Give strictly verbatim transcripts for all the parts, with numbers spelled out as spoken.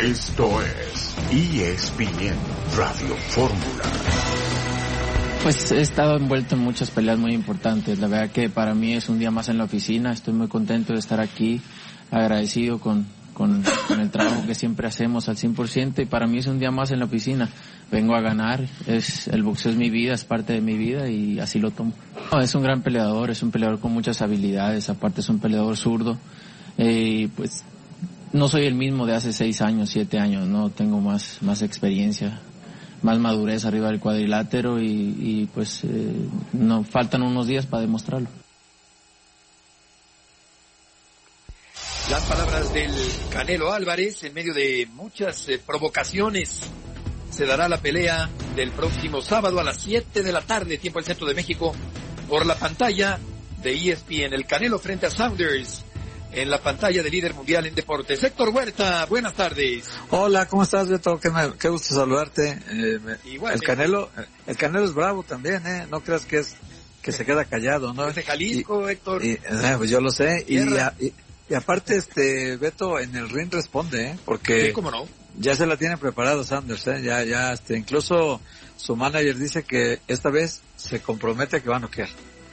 Esto es E S P N Radio Fórmula. Pues he estado envuelto en muchas peleas muy importantes. La verdad que para mí es un día más en la oficina. Estoy muy contento de estar aquí, agradecido con, con, con el trabajo que siempre hacemos al cien por ciento, y para mí es un día más en la oficina. Vengo a ganar, es el boxeo es mi vida, es parte de mi vida y así lo tomo. No, es un gran peleador, es un peleador con muchas habilidades, aparte es un peleador zurdo. Eh, pues no soy el mismo de hace seis años, siete años, no tengo más, más experiencia, más madurez arriba del cuadrilátero y, y pues eh, no faltan unos días para demostrarlo. Las palabras del Canelo Álvarez en medio de muchas eh, provocaciones. Se dará la pelea del próximo sábado a las siete de la tarde, tiempo del centro de México, por la pantalla de E S P N. El Canelo frente a Saunders en la pantalla de líder mundial en deportes. Héctor Huerta, buenas tardes. Hola, ¿cómo estás, Beto? Qué, me, qué gusto saludarte. Eh, el Canelo, el Canelo es bravo también, ¿eh? No creas que es que se queda callado, ¿no? Es de Jalisco, y, Héctor. Y, eh, pues yo lo sé. Y, y, y aparte, este, Beto, en el ring responde, ¿eh? Porque sí, cómo no. Ya se la tiene preparado Sanders, ¿eh? Ya, ya, este, incluso su manager dice que esta vez se compromete a que va a noquear.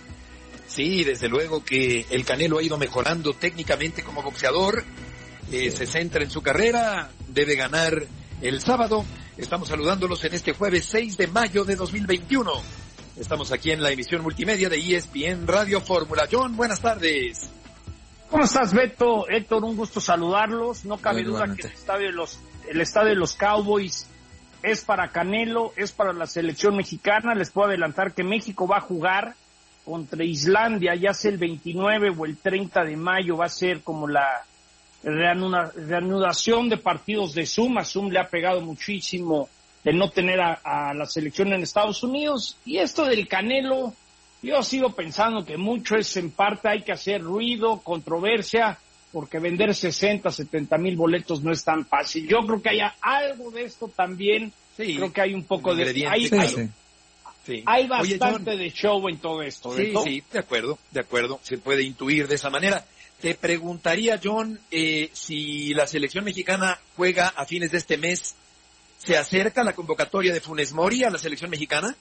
Sí, desde luego que el Canelo ha ido mejorando técnicamente como boxeador, eh, se centra en su carrera, debe ganar el sábado. Estamos saludándolos en este jueves seis de mayo de dos mil veintiuno. Estamos aquí en la emisión multimedia de E S P N Radio Fórmula. John, buenas tardes. ¿Cómo estás, Beto? Héctor, un gusto saludarlos. No cabe duda que el estadio de los, el estadio de los Cowboys es para Canelo, es para la selección mexicana. Les puedo adelantar que México va a jugar contra Islandia, ya sea el veintinueve o el treinta de mayo, va a ser como la reanuda, reanudación de partidos de Zoom. A Zoom le ha pegado muchísimo de no tener a, a la selección en Estados Unidos. Y esto del Canelo, yo sigo pensando que mucho es, en parte hay que hacer ruido, controversia, porque vender sesenta, setenta mil boletos no es tan fácil. Yo creo que hay algo de esto también, sí, creo que hay un poco de... Hay, sí, hay, sí. Sí. Hay bastante Oye, de show en todo esto. Sí, ¿no? sí, de acuerdo, de acuerdo, se puede intuir de esa manera. Te preguntaría, John, eh, si la selección mexicana juega a fines de este mes, ¿se acerca la convocatoria de Funes Mori a la selección mexicana?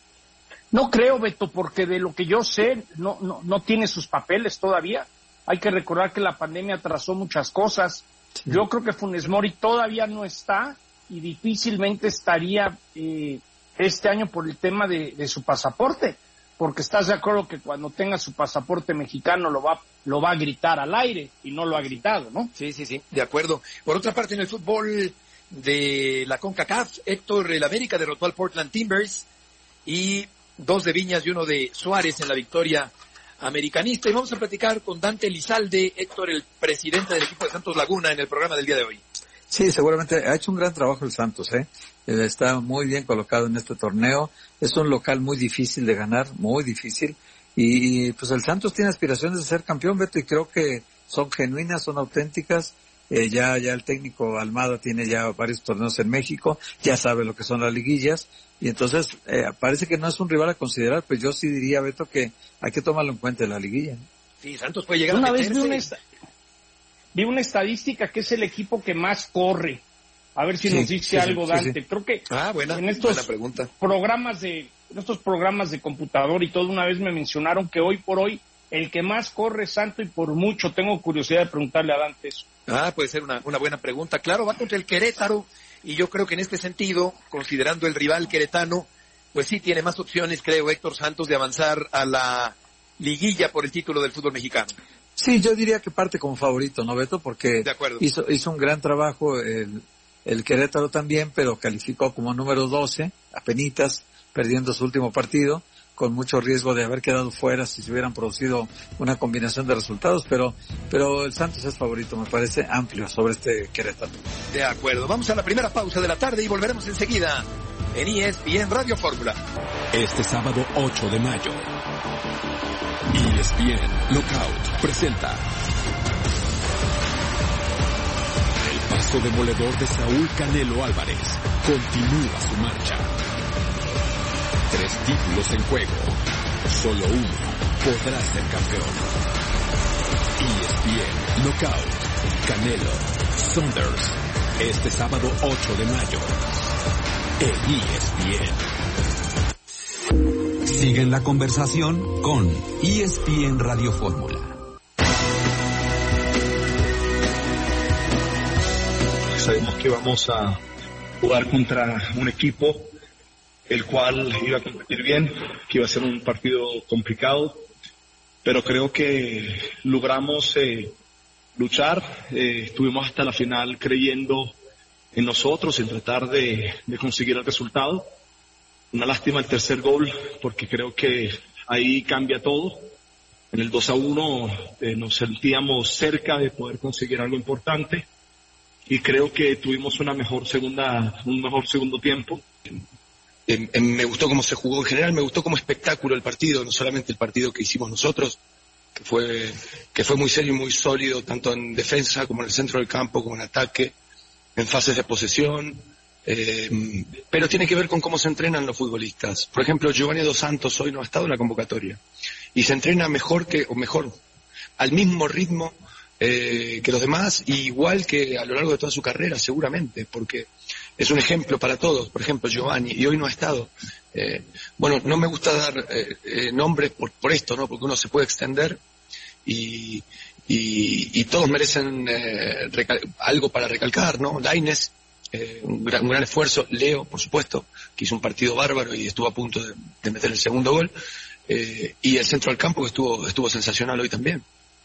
No creo, Beto, porque de lo que yo sé, no, no, no tiene sus papeles todavía. Hay que recordar que la pandemia atrasó muchas cosas. Sí. Yo creo que Funes Mori todavía no está y difícilmente estaría eh, este año por el tema de, de su pasaporte, porque estás de acuerdo que cuando tenga su pasaporte mexicano lo va, lo va a gritar al aire y no lo ha gritado, ¿no? Sí, sí, sí, de acuerdo. Por otra parte, en el fútbol de la CONCACAF, Héctor, el América derrotó al Portland Timbers y dos de Viñas y uno de Suárez en la victoria americanista. Y vamos a platicar con Dante Elizalde, Héctor, el presidente del equipo de Santos Laguna, en el programa del día de hoy. Sí, seguramente ha hecho un gran trabajo el Santos, ¿eh? Está muy bien colocado en este torneo. Es un local muy difícil de ganar, muy difícil. Y pues el Santos tiene aspiraciones de ser campeón, Beto, y creo que son genuinas, son auténticas. Eh, ya, ya el técnico Almada tiene ya varios torneos en México, ya sabe lo que son las liguillas. Y entonces, eh, parece que no es un rival a considerar, pues yo sí diría, Beto, que hay que tomarlo en cuenta en la liguilla. Sí, Santos puede llegar una a meterse. meterse. Vez vi una, esta- vi una estadística que es el equipo que más corre. A ver si Sí, nos dice sí, algo, sí, Dante. sí, sí. Creo que Ah, buena, en estos buena pregunta. programas de, en estos programas de computador y todo, una vez me mencionaron que hoy por hoy el que más corre es Santo, y por mucho. Tengo curiosidad de preguntarle a Dante eso. Ah, puede ser una, una buena pregunta. Claro, va contra el Querétaro, y yo creo que en este sentido, considerando el rival queretano, pues sí tiene más opciones, creo, Héctor Santos, de avanzar a la liguilla por el título del fútbol mexicano. Sí, yo diría que parte como favorito, ¿no, Beto? Porque De acuerdo. hizo, hizo un gran trabajo el, el Querétaro también, pero calificó como número doce, apenitas, perdiendo su último partido, con mucho riesgo de haber quedado fuera si se hubieran producido una combinación de resultados, pero pero el Santos es favorito, me parece amplio sobre este Querétaro. De acuerdo. Vamos a la primera pausa de la tarde y volveremos enseguida en E S P N Radio Fórmula. Este sábado ocho de mayo, E S P N Lockout presenta el paso demoledor de Saúl Canelo Álvarez. Continúa su marcha. Tres títulos en juego. Solo uno podrá ser campeón. E S P N Knockout. Canelo, Saunders. Este sábado ocho de mayo, en E S P N. Siguen la conversación con E S P N Radio Fórmula. Sabemos que vamos a jugar contra un equipo el cual iba a competir bien, que iba a ser un partido complicado, pero creo que logramos eh, luchar, eh, estuvimos hasta la final creyendo en nosotros, en tratar de, de conseguir el resultado. Una lástima el tercer gol, porque creo que ahí cambia todo. En el dos a uno eh, nos sentíamos cerca de poder conseguir algo importante y creo que tuvimos una mejor segunda, un mejor segundo tiempo. Eh, eh, me gustó cómo se jugó en general, me gustó como espectáculo el partido, no solamente el partido que hicimos nosotros, que fue que fue muy serio y muy sólido, tanto en defensa como en el centro del campo, como en ataque, en fases de posesión, eh, pero tiene que ver con cómo se entrenan los futbolistas. Por ejemplo, Giovanni Dos Santos hoy no ha estado en la convocatoria y se entrena mejor que, o mejor, al mismo ritmo eh, que los demás, y igual que a lo largo de toda su carrera, seguramente, porque es un ejemplo para todos. Por ejemplo, Giovanni, y hoy no ha estado. Eh, bueno, no me gusta dar eh, eh, nombres por, por esto, ¿no? Porque uno se puede extender y, y, y todos merecen eh, recal- algo para recalcar, ¿no? Lainez, eh, un, gran, un gran esfuerzo. Leo, por supuesto, que hizo un partido bárbaro y estuvo a punto de, de meter el segundo gol. Eh, y el centro del campo que estuvo, estuvo sensacional hoy también.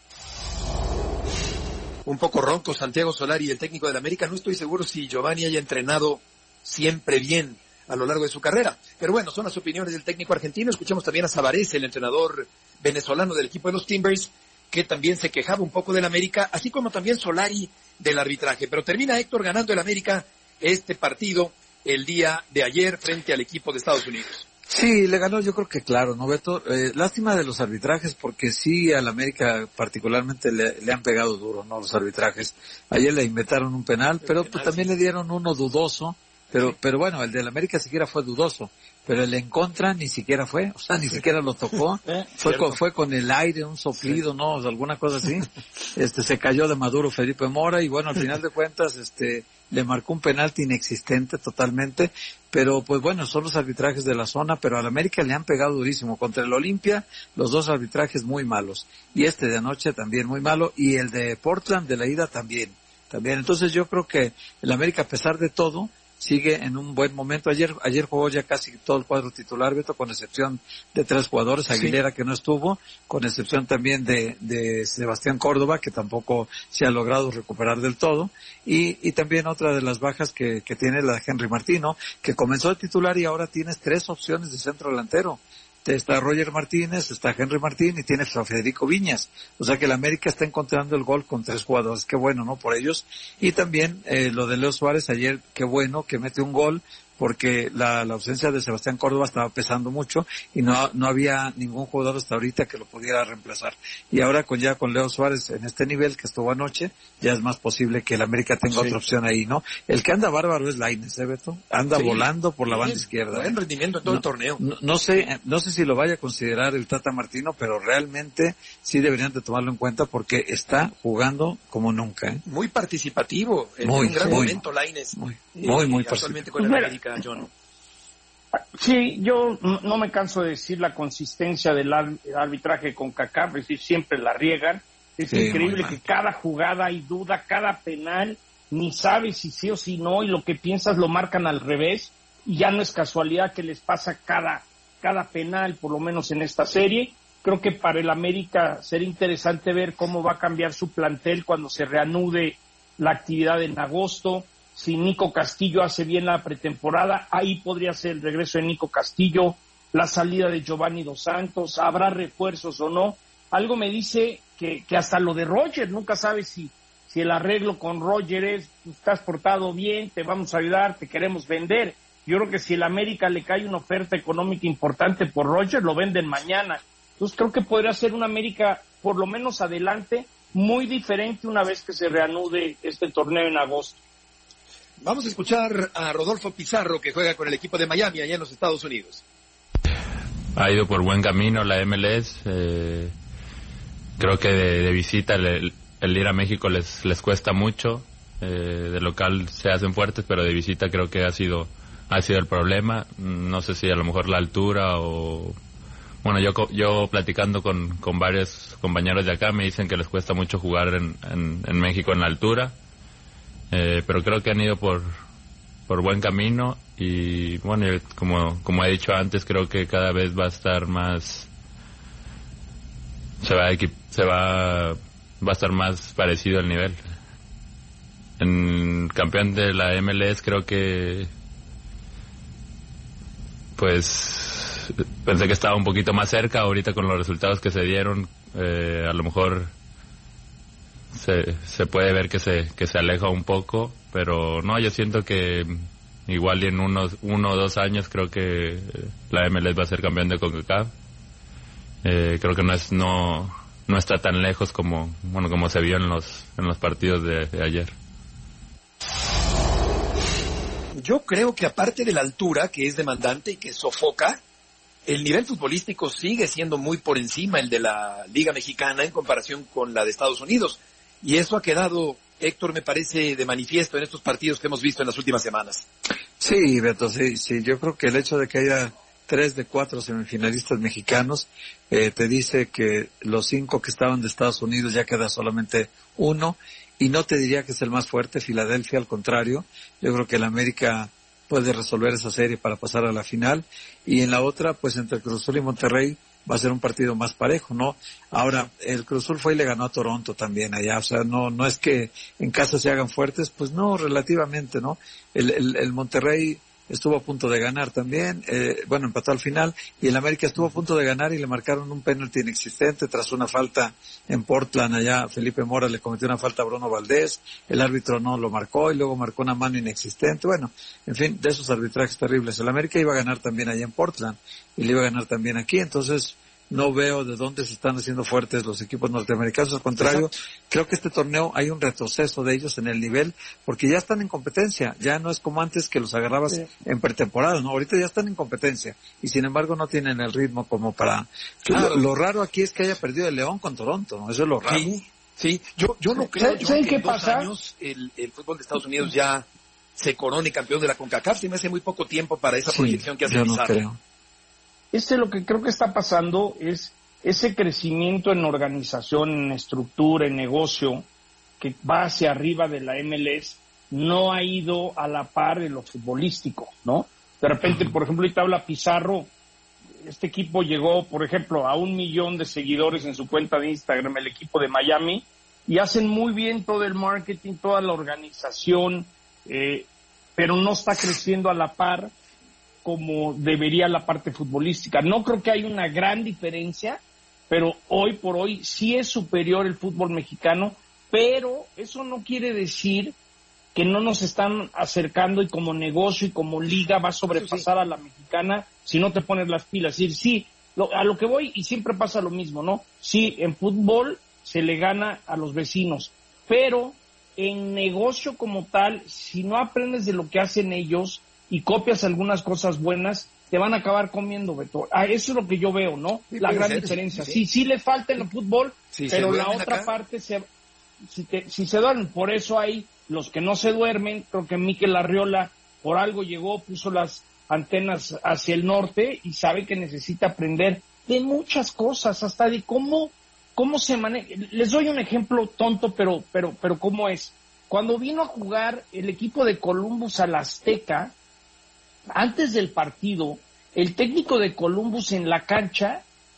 Un poco ronco Santiago Solari, el técnico del América. No estoy seguro si Giovanni haya entrenado siempre bien a lo largo de su carrera. Pero bueno, son las opiniones del técnico argentino. Escuchamos también a Savarese, el entrenador venezolano del equipo de los Timbers, que también se quejaba un poco del América, así como también Solari del arbitraje. Pero termina Héctor ganando el América este partido el día de ayer frente al equipo de Estados Unidos. Sí, le ganó, yo creo que claro, ¿no, Beto? Eh, lástima de los arbitrajes, porque sí, al América particularmente le, le han pegado duro, ¿no? Los arbitrajes. Ayer le inventaron un penal, pero pues también le dieron uno dudoso, pero, pero bueno, el del América siquiera fue dudoso, pero el en contra ni siquiera fue, o sea, ni siquiera lo tocó, fue con, fue con el aire, un soplido, ¿no? O sea, alguna cosa así. Este, se cayó de Maduro Felipe Mora y bueno, al final de cuentas, este, le marcó un penalti inexistente totalmente, pero pues bueno, son los arbitrajes de la zona, pero al América le han pegado durísimo. Contra el Olimpia, los dos arbitrajes muy malos, y este de anoche también muy malo, y el de Portland de la ida también, también. Entonces yo creo que el América, a pesar de todo, sigue en un buen momento. Ayer ayer jugó ya casi todo el cuadro titular, Beto, con excepción de tres jugadores, Aguilera sí, que no estuvo, con excepción también de, de Sebastián Córdoba, que tampoco se ha logrado recuperar del todo, y, y también otra de las bajas que, que tiene la de Henry Martino, que comenzó de titular y ahora tienes tres opciones de centro delantero. Está Roger Martínez, está Henry Martín y tienes a Federico Viñas. O sea que el América está encontrando el gol con tres jugadores. Qué bueno, ¿no? Por ellos. Y también eh, lo de Leo Suárez ayer, qué bueno que mete un gol, porque la, la ausencia de Sebastián Córdoba estaba pesando mucho y no, no había ningún jugador hasta ahorita que lo pudiera reemplazar. Y ahora con ya con Leo Suárez en este nivel que estuvo anoche, ya es más posible que el América tenga sí, otra opción ahí, ¿no? El que anda bárbaro es Lainez, ¿eh, Beto? Anda sí, volando por la banda izquierda. Buen rendimiento en todo no, el torneo. No, no sé, no sé si lo vaya a considerar el Tata Martino, pero realmente sí deberían de tomarlo en cuenta porque está jugando como nunca, ¿eh? Muy participativo, en muy, un gran muy, momento Lainez. Muy, muy, muy actualmente con el América, John. Sí, yo no me canso de decir la consistencia del arbitraje con Kaká, es decir, siempre la riegan. Es sí, increíble que cada jugada hay duda, cada penal, ni sabes si sí o si no, y lo que piensas lo marcan al revés, y ya no es casualidad que les pasa cada, cada penal, por lo menos en esta serie. Creo que para el América sería interesante ver cómo va a cambiar su plantel cuando se reanude la actividad en agosto. Si Nico Castillo hace bien la pretemporada, ahí podría ser el regreso de Nico Castillo, la salida de Giovanni Dos Santos, habrá refuerzos o no. Algo me dice que, que hasta lo de Roger, nunca sabes si, si el arreglo con Roger es, estás portado bien, te vamos a ayudar, te queremos vender. Yo creo que si el América le cae una oferta económica importante por Roger, lo venden mañana. Entonces creo que podría ser un América, por lo menos adelante, muy diferente una vez que se reanude este torneo en agosto. Vamos a escuchar a Rodolfo Pizarro, que juega con el equipo de Miami, allá en los Estados Unidos. Ha ido por buen camino la M L S. Eh, creo que de, de visita el, el ir a México les, les cuesta mucho. Eh, de local se hacen fuertes, pero de visita creo que ha sido ha sido el problema. No sé si a lo mejor la altura o... Bueno, yo yo platicando con, con varios compañeros de acá me dicen que les cuesta mucho jugar en, en, en México en la altura, eh, pero creo que han ido por por buen camino y bueno, yo, como como he dicho antes, creo que cada vez va a estar más... Se va a, se va, va a estar más parecido el nivel. En campeón de la M L S creo que pues pensé que estaba un poquito más cerca. Ahorita con los resultados que se dieron, eh, a lo mejor se, se puede ver que se que se aleja un poco, pero no, yo siento que igual y en unos uno o dos años creo que la M L S va a ser campeón de CONCACAF. Eh, creo que no es no no está tan lejos como bueno como se vio en los en los partidos de, de ayer. Yo creo que aparte de la altura, que es demandante y que sofoca, el nivel futbolístico sigue siendo muy por encima el de la Liga Mexicana en comparación con la de Estados Unidos. Y eso ha quedado, Héctor, me parece, de manifiesto en estos partidos que hemos visto en las últimas semanas. Sí, Beto, sí, sí. Yo creo que el hecho de que haya tres de cuatro semifinalistas mexicanos eh, te dice que los cinco que estaban de Estados Unidos ya queda solamente uno. Y no te diría que es el más fuerte, Filadelfia, al contrario. Yo creo que el América puede resolver esa serie para pasar a la final. Y en la otra, pues entre Cruz Azul y Monterrey va a ser un partido más parejo, ¿no? Ahora, el Cruz Azul fue y le ganó a Toronto también allá. O sea, no no es que en casa se hagan fuertes, pues no, relativamente, ¿no? El, el, el Monterrey estuvo a punto de ganar también, eh, bueno, empató al final, y el América estuvo a punto de ganar y le marcaron un penalti inexistente tras una falta en Portland allá. Felipe Mora le cometió una falta a Bruno Valdés, el árbitro no lo marcó y luego marcó una mano inexistente. Bueno, en fin, de esos arbitrajes terribles. El América iba a ganar también allá en Portland y le iba a ganar también aquí, entonces no veo de dónde se están haciendo fuertes los equipos norteamericanos. Al contrario, creo que este torneo hay un retroceso de ellos en el nivel, porque ya están en competencia. Ya no es como antes que los agarrabas sí. en pretemporada, ¿no? Ahorita ya están en competencia y sin embargo no tienen el ritmo como para... Claro. Lo, lo raro aquí es que haya perdido el León con Toronto, ¿no? Eso es lo raro. Sí, sí. Yo, yo no creo yo ¿Saben que qué en dos pasa? años el, el fútbol de Estados Unidos ya se corone campeón de la CONCACAF. Se me hace muy poco tiempo para esa sí, proyección que hace yo no creo. Este lo que creo que está pasando es ese crecimiento en organización, en estructura, en negocio, que va hacia arriba de la M L S, no ha ido a la par de lo futbolístico, ¿no? De repente, por ejemplo, ahorita habla Pizarro, este equipo llegó, por ejemplo, a un millón de seguidores en su cuenta de Instagram, el equipo de Miami, y hacen muy bien todo el marketing, toda la organización, eh, pero no está creciendo a la par como debería la parte futbolística. No creo que haya una gran diferencia, pero hoy por hoy sí es superior el fútbol mexicano, pero eso no quiere decir que no nos están acercando y como negocio y como liga va a sobrepasar sí. a la mexicana si no te pones las pilas. Es decir, sí, lo, a lo que voy, y siempre pasa lo mismo, ¿no? Sí, en fútbol se le gana a los vecinos, pero en negocio como tal, si no aprendes de lo que hacen ellos y copias algunas cosas buenas, te van a acabar comiendo, Beto. Ah, eso es lo que yo veo, ¿no? Sí, la gran ser, diferencia. Sí, sí, sí le falta en el fútbol, sí, pero la otra acá. parte, se, si, te, si se duermen, por eso hay los que no se duermen. Creo que Mikel Arriola por algo llegó, puso las antenas hacia el norte y sabe que necesita aprender de muchas cosas, hasta de cómo, cómo se maneja. Les doy un ejemplo tonto, pero, pero, pero cómo es. Cuando vino a jugar el equipo de Columbus al Azteca, antes del partido, el técnico de Columbus en la cancha,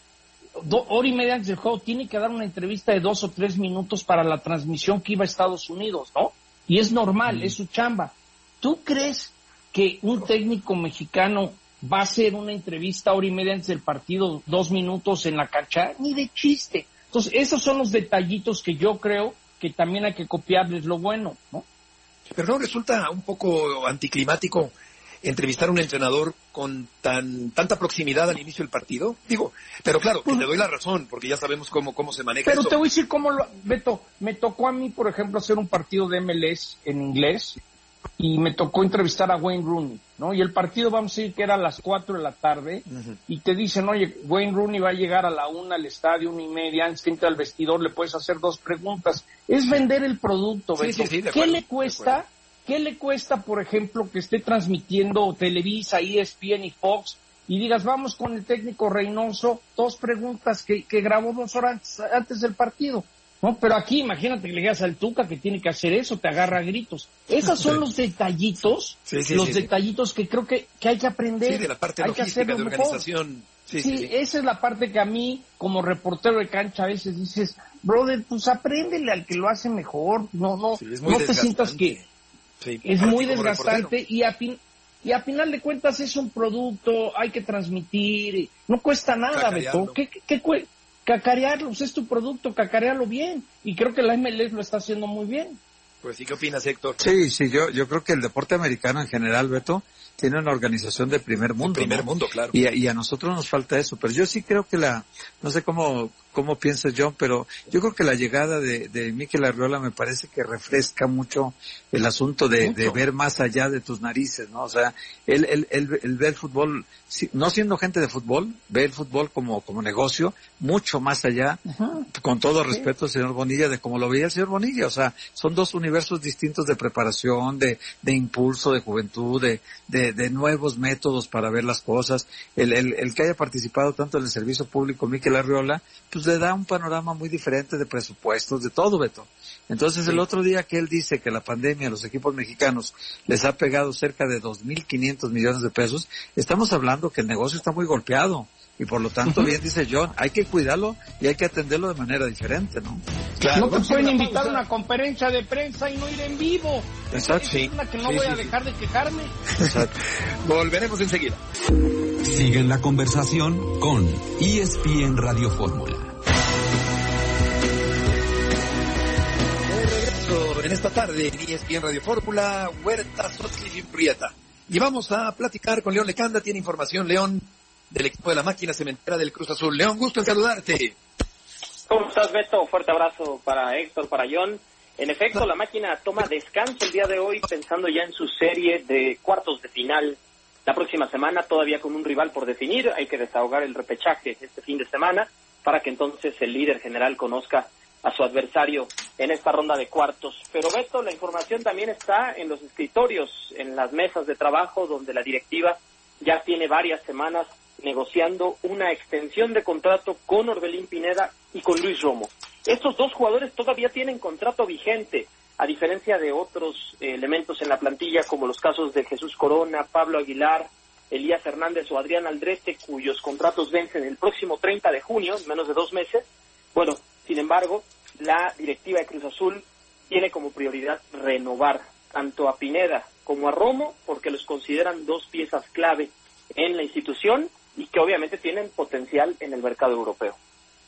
do, hora y media antes del juego, tiene que dar una entrevista de dos o tres minutos para la transmisión que iba a Estados Unidos, ¿no? Y es normal, mm. es su chamba. ¿Tú crees que un técnico mexicano va a hacer una entrevista hora y media antes del partido, dos minutos en la cancha? Ni de chiste. Entonces, esos son los detallitos que yo creo que también hay que copiarles lo bueno, ¿no? Pero no resulta un poco anticlimático entrevistar a un entrenador con tan tanta proximidad al inicio del partido. Digo, pero claro, que te doy la razón, porque ya sabemos cómo cómo se maneja Pero eso. te voy a decir cómo lo... Beto, me tocó a mí, por ejemplo, hacer un partido de M L S en inglés, y me tocó entrevistar a Wayne Rooney, ¿no? Y el partido, vamos a decir que era a las cuatro de la tarde, uh-huh. y te dicen, oye, Wayne Rooney va a llegar a la una al estadio, una y media, antes que entre al vestidor le puedes hacer dos preguntas. Es vender el producto, sí, sí, sí, ¿qué acuerdo, le cuesta? ¿Qué le cuesta, por ejemplo, que esté transmitiendo Televisa, E S P N y Fox, y digas, vamos con el técnico Reynoso, dos preguntas que, que grabó dos horas antes del partido? No, pero aquí imagínate que le digas al Tuca que tiene que hacer eso, te agarra a gritos. Esos son los detallitos, sí, sí, los sí, detallitos sí. que creo que, que hay que aprender. Sí, de la parte hay logística, de organización. Sí, sí, sí, esa es la parte que a mí, como reportero de cancha, a veces dices, brother, pues apréndele al que lo hace mejor. No, no, sí, no te sientas que sí, es muy desgastante y a fin, y a final de cuentas es un producto, hay que transmitir, no cuesta nada, Beto. ¿Qué, qué, qué cuesta? Cacarearlo, es tu producto, cacarearlo bien. Y creo que la M L S lo está haciendo muy bien. Pues sí, ¿qué opinas, Héctor? Sí, sí, yo yo creo que el deporte americano en general, Beto, tiene una organización de primer mundo. De primer ¿no? mundo, claro. Y a, y a nosotros nos falta eso. Pero yo sí creo que la, no sé cómo cómo piensas, John, pero yo creo que la llegada de, de Mikel Arriola me parece que refresca mucho el asunto de, de ver más allá de tus narices, ¿no? O sea, él, él, él, él ve el fútbol, no siendo gente de fútbol, ve el fútbol como, como negocio, mucho más allá, uh-huh. con todo respeto, señor Bonilla, de como lo veía el señor Bonilla. O sea, son dos universos distintos de preparación, de, de impulso, de juventud, de, de, de nuevos métodos para ver las cosas. El, el, el que haya participado tanto en el servicio público, Mikel Arriola, pues le da un panorama muy diferente de presupuestos, de todo, Beto. Entonces, sí. el otro día que él dice que la pandemia a los equipos mexicanos les ha pegado cerca de dos mil quinientos millones de pesos, estamos hablando que el negocio está muy golpeado. Y por lo tanto, bien dice John, hay que cuidarlo y hay que atenderlo de manera diferente, ¿no? Claro. No te pueden invitar a una conferencia de prensa y no ir en vivo. Exacto. Es una que no sí, voy sí, a dejar sí. de quejarme. Exacto. Volveremos enseguida. Siguen la conversación con E S P N Radio Fórmula. En esta tarde en E S P N Radio Fórmula, Huerta, Sotzli y Prieta. Y vamos a platicar con León Lecanda. Tiene información, León, del equipo de la máquina cementera del Cruz Azul. León, gusto en saludarte. ¿Cómo estás, Beto? Fuerte abrazo para Héctor, para John. En efecto, la máquina toma descanso el día de hoy, pensando ya en su serie de cuartos de final la próxima semana, todavía con un rival por definir. Hay que desahogar el repechaje este fin de semana para que entonces el líder general conozca a su adversario en esta ronda de cuartos. Pero, Beto, la información también está en los escritorios, en las mesas de trabajo, donde la directiva ya tiene varias semanas negociando una extensión de contrato con Orbelín Pineda y con Luis Romo. Estos dos jugadores todavía tienen contrato vigente, a diferencia de otros eh, elementos en la plantilla, como los casos de Jesús Corona, Pablo Aguilar, Elías Hernández o Adrián Aldrete, cuyos contratos vencen el próximo treinta de junio, en menos de dos meses. Bueno, sin embargo, la directiva de Cruz Azul tiene como prioridad renovar tanto a Pineda como a Romo, porque los consideran dos piezas clave en la institución y que obviamente tienen potencial en el mercado europeo.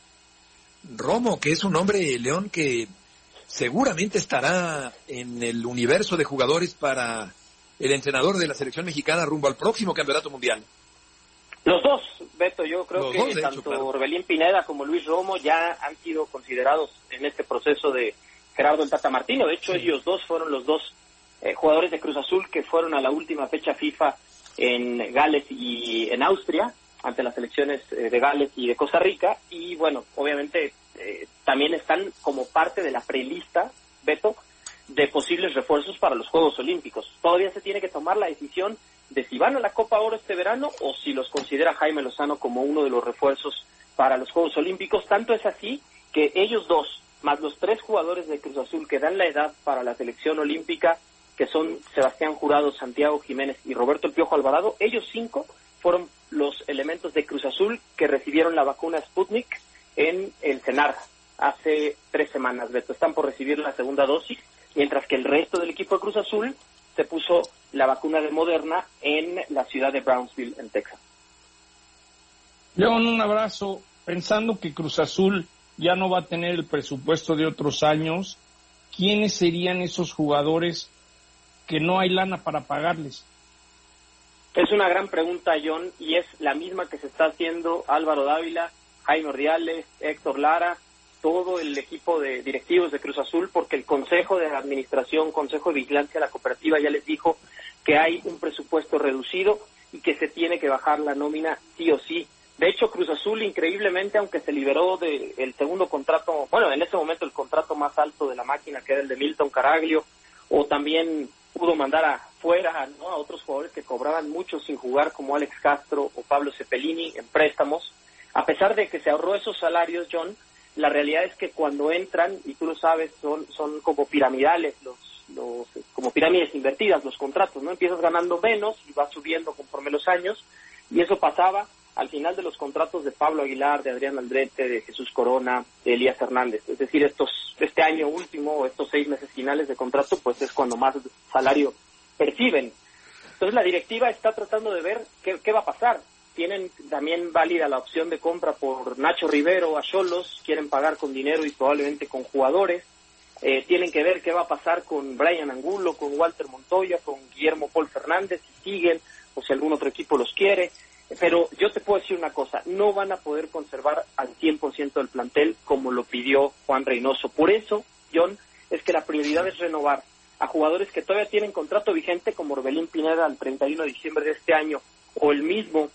Romo, que es un hombre, León, que seguramente estará en el universo de jugadores para el entrenador de la selección mexicana rumbo al próximo campeonato mundial. Los dos, Beto, yo creo Los que dos, tanto hecho, claro. Orbelín Pineda como Luis Romo ya han sido considerados en este proceso de Gerardo el Tata Martino. De hecho, sí. ellos dos fueron los dos eh, jugadores de Cruz Azul que fueron a la última fecha FIFA en Gales y en Austria, ante las selecciones eh, de Gales y de Costa Rica. Y bueno, obviamente eh, también están como parte de la prelista, Beto, de posibles refuerzos para los Juegos Olímpicos. Todavía se tiene que tomar la decisión de si van a la Copa Oro este verano o si los considera Jaime Lozano como uno de los refuerzos para los Juegos Olímpicos. Tanto es así que ellos dos, más los tres jugadores de Cruz Azul que dan la edad para la selección olímpica, que son Sebastián Jurado, Santiago Jiménez y Roberto El Piojo Alvarado, ellos cinco fueron los elementos de Cruz Azul que recibieron la vacuna Sputnik en el CENAR hace tres semanas, Beto. Están por recibir la segunda dosis, mientras que el resto del equipo de Cruz Azul se puso la vacuna de Moderna en la ciudad de Brownsville, en Texas. León, un abrazo. Pensando que Cruz Azul ya no va a tener el presupuesto de otros años, ¿quiénes serían esos jugadores que no hay lana para pagarles? Es una gran pregunta, John, y es la misma que se está haciendo Álvaro Dávila, Jaime Ordiales, Héctor Lara, todo el equipo de directivos de Cruz Azul, porque el Consejo de Administración, Consejo de Vigilancia de la cooperativa ya les dijo que hay un presupuesto reducido y que se tiene que bajar la nómina sí o sí. De hecho, Cruz Azul, increíblemente, aunque se liberó del segundo contrato, bueno, en ese momento el contrato más alto de la máquina, que era el de Milton Caraglio, o también pudo mandar afuera, ¿no?, a otros jugadores que cobraban mucho sin jugar, como Alex Castro o Pablo Cepelini, en préstamos. A pesar de que se ahorró esos salarios, John, la realidad es que cuando entran, y tú lo sabes, son son como piramidales, los los como pirámides invertidas los contratos, ¿no? Empiezas ganando menos y vas subiendo conforme los años, y eso pasaba al final de los contratos de Pablo Aguilar, de Adrián Aldrete, de Jesús Corona, de Elías Hernández. Es decir, estos este año último, estos seis meses finales de contrato, pues es cuando más salario perciben. Entonces la directiva está tratando de ver qué, qué va a pasar. Tienen también válida la opción de compra por Nacho Rivero a Xolos, quieren pagar con dinero y probablemente con jugadores. Eh, tienen que ver qué va a pasar con Brian Angulo, con Walter Montoya, con Guillermo Paul Fernández, si siguen o si algún otro equipo los quiere. Pero yo te puedo decir una cosa, no van a poder conservar al cien por ciento del plantel como lo pidió Juan Reynoso. Por eso, John, es que la prioridad es renovar a jugadores que todavía tienen contrato vigente, como Orbelín Pineda al treinta y uno de diciembre de este año, o el mismo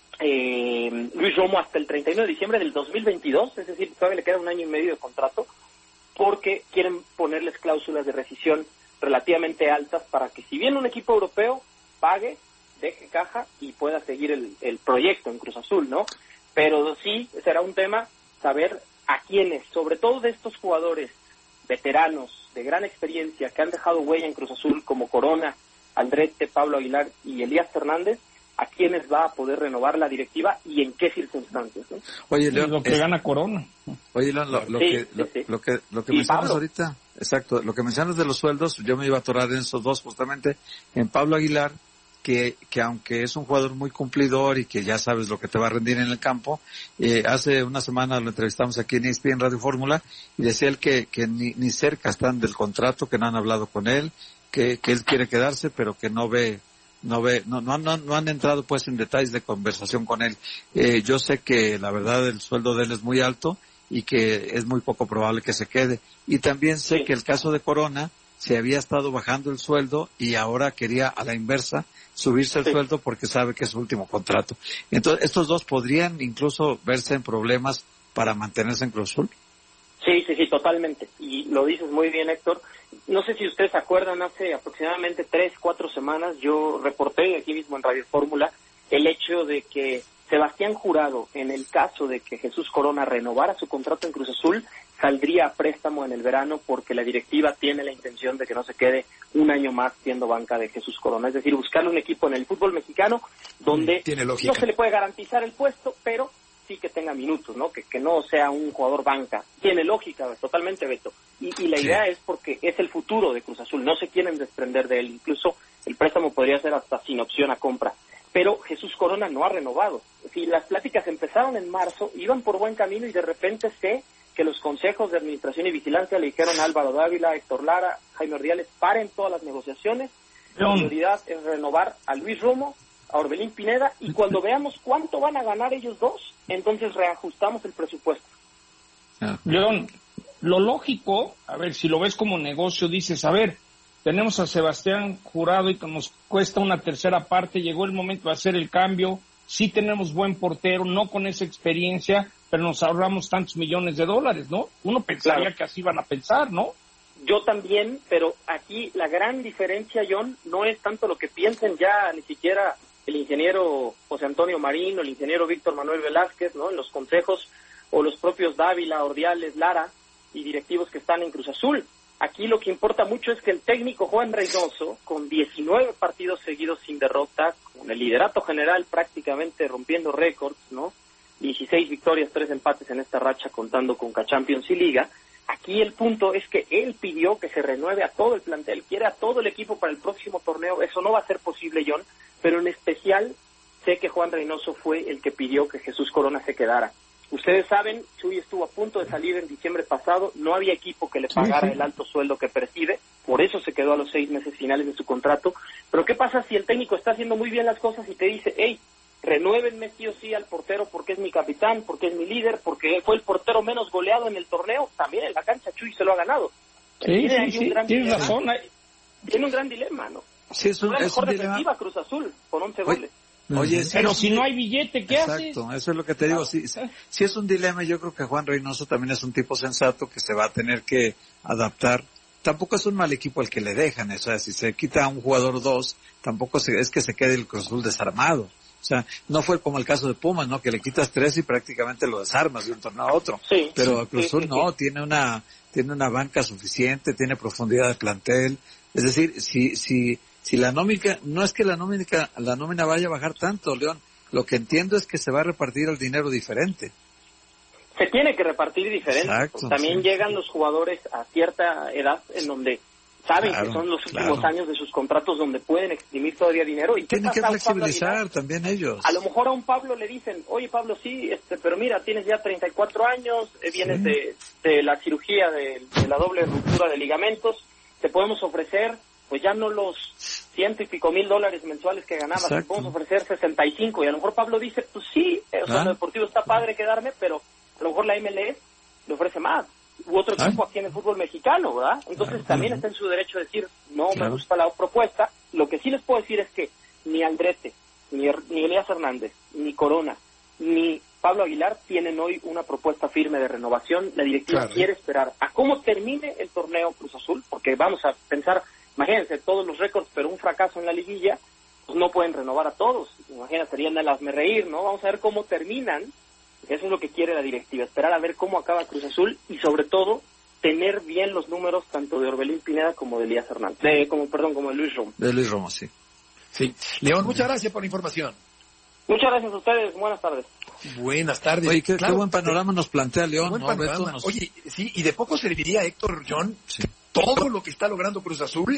eh, Luis Romo hasta el treinta y uno de diciembre del dos mil veintidós, es decir, todavía le queda un año y medio de contrato, porque quieren ponerles cláusulas de rescisión relativamente altas para que, si bien un equipo europeo pague, deje caja y pueda seguir el, el proyecto en Cruz Azul, ¿no? Pero sí será un tema saber a quiénes, sobre todo de estos jugadores veteranos de gran experiencia que han dejado huella en Cruz Azul, como Corona, Aldrete, Pablo Aguilar y Elías Fernández, a quiénes va a poder renovar la directiva y en qué circunstancias, ¿no? Oye, León, lo que es... gana Corona. Oye, León, lo, lo, sí, que, lo, sí. lo que lo que mencionas Pablo ahorita, exacto, lo que mencionas de los sueldos, yo me iba a atorar en esos dos justamente, en Pablo Aguilar, que, que aunque es un jugador muy cumplidor y que ya sabes lo que te va a rendir en el campo, eh, hace una semana lo entrevistamos aquí en E S P N Radio Fórmula y decía él que, que ni, ni cerca están del contrato, que no han hablado con él, que, que él quiere quedarse, pero que no ve, no ve, no, no, no, no han entrado pues en detalles de conversación con él. Eh, yo sé que la verdad el sueldo de él es muy alto y que es muy poco probable que se quede. Y también sé sí. que el caso de Corona se había estado bajando el sueldo y ahora quería a la inversa subirse el sí. sueldo porque sabe que es su último contrato. Entonces, ¿estos dos podrían incluso verse en problemas para mantenerse en Cruz Azul? Sí, sí, sí, totalmente. Y lo dices muy bien, Héctor. No sé si ustedes se acuerdan, hace aproximadamente tres, cuatro semanas yo reporté aquí mismo en Radio Fórmula el hecho de que Sebastián Jurado, en el caso de que Jesús Corona renovara su contrato en Cruz Azul, saldría a préstamo en el verano porque la directiva tiene la intención de que no se quede un año más siendo banca de Jesús Corona. Es decir, buscarle un equipo en el fútbol mexicano donde no se le puede garantizar el puesto, pero sí que tenga minutos, ¿no? Que, que no sea un jugador banca. Tiene lógica, totalmente, Beto. Y, y la sí. idea es porque es el futuro de Cruz Azul. No se quieren desprender de él. Incluso el préstamo podría ser hasta sin opción a compra. Pero Jesús Corona no ha renovado. Si las pláticas empezaron en marzo, iban por buen camino y de repente sé que los consejos de administración y vigilancia le dijeron a Álvaro Dávila, a Héctor Lara, Jaime Ordiales, paren todas las negociaciones. La prioridad es renovar a Luis Romo, a Orbelín Pineda, y cuando veamos cuánto van a ganar ellos dos, entonces reajustamos el presupuesto. León, lo lógico, a ver, si lo ves como negocio, dices, a ver, tenemos a Sebastián Jurado y que nos cuesta una tercera parte, llegó el momento de hacer el cambio, sí tenemos buen portero, no con esa experiencia, pero nos ahorramos tantos millones de dólares, ¿no? Uno pensaría claro. que así van a pensar, ¿no? Yo también, pero aquí la gran diferencia, John, no es tanto lo que piensen ya, ni siquiera el ingeniero José Antonio Marín o el ingeniero Víctor Manuel Velázquez, ¿no? En los consejos, o los propios Dávila, Ordiales, Lara y directivos que están en Cruz Azul. Aquí lo que importa mucho es que el técnico Juan Reynoso, con diecinueve partidos seguidos sin derrota, con el liderato general prácticamente rompiendo récords, ¿no? dieciséis victorias, tres empates en esta racha contando con K-Champions y Liga. Aquí el punto es que él pidió que se renueve a todo el plantel, quiere a todo el equipo para el próximo torneo. Eso no va a ser posible, John, pero en especial sé que Juan Reynoso fue el que pidió que Jesús Corona se quedara. Ustedes saben, Chuy estuvo a punto de salir en diciembre pasado, no había equipo que le pagara sí, sí. el alto sueldo que percibe, por eso se quedó a los seis meses finales de su contrato. Pero ¿qué pasa si el técnico está haciendo muy bien las cosas y te dice, hey, renuévenme sí o sí al portero porque es mi capitán, porque es mi líder, porque fue el portero menos goleado en el torneo. También en la cancha Chuy se lo ha ganado. Sí, tiene sí, sí, tienes razón. Tiene un gran dilema, ¿no? Sí, es un, la es mejor un defensiva dilema. Cruz Azul, con once Oye, goles. Oye, sí, pero sí, si no hay billete, ¿qué exacto, haces? Exacto, eso es lo que te digo. Sí, sí es un dilema. Yo creo que Juan Reynoso también es un tipo sensato que se va a tener que adaptar. Tampoco es un mal equipo el que le dejan. O sea, si se quita a un jugador dos, tampoco se, es que se quede el Cruz Azul desarmado. O sea, no fue como el caso de Pumas, ¿no? Que le quitas tres y prácticamente lo desarmas de un torneo a otro. Sí, pero sí, Cruz Azul sí, no, sí. tiene una tiene una banca suficiente, tiene profundidad de plantel. Es decir, si si si la nómina, no es que la nómina la nómina vaya a bajar tanto, León, lo que entiendo es que se va a repartir el dinero diferente. Se tiene que repartir diferente. Exacto, También sí. llegan los jugadores a cierta edad en donde saben Claro, que son los últimos claro. años de sus contratos donde pueden exprimir todavía dinero. ¿Y qué Tienen que pasa a un Pablo flexibilizar Aguilar? también ellos. A lo mejor a un Pablo le dicen, oye Pablo, sí, este, pero mira, tienes ya treinta y cuatro años, eh, vienes Sí. de, de la cirugía de, de la doble ruptura de ligamentos, te podemos ofrecer, pues ya no los ciento y pico mil dólares mensuales que ganabas, te Exacto. podemos ofrecer sesenta y cinco, y a lo mejor Pablo dice, pues sí, eh, o sea, Ah. lo deportivo está padre quedarme, pero a lo mejor la M L S le ofrece más, u otro Ah. equipo aquí en el fútbol mexicano, ¿verdad? Entonces Claro. también está en su derecho de decir, no Claro. me gusta la propuesta. Lo que sí les puedo decir es que ni Andrete, ni, Er- ni Elías Hernández, ni Corona, ni Pablo Aguilar tienen hoy una propuesta firme de renovación. La directiva Claro. quiere esperar a cómo termine el torneo Cruz Azul, porque vamos a pensar, imagínense, todos los récords, pero un fracaso en la liguilla, pues no pueden renovar a todos. Imagínense, serían el hazmerreír, ¿no? Vamos a ver cómo terminan. Eso es lo que quiere la directiva, esperar a ver cómo acaba Cruz Azul y sobre todo tener bien los números tanto de Orbelín Pineda como de Elías Hernández, de, como perdón, como de Luis Romo. De Luis Romo, sí. Sí. León, muchas gracias por la información. Muchas gracias a ustedes, buenas tardes. Buenas tardes. Oye, qué, Claro, qué buen panorama nos plantea León, buen ¿no, panorama. Beto? Nos- Oye, sí, y de poco serviría, Héctor, John, Sí. todo lo que está logrando Cruz Azul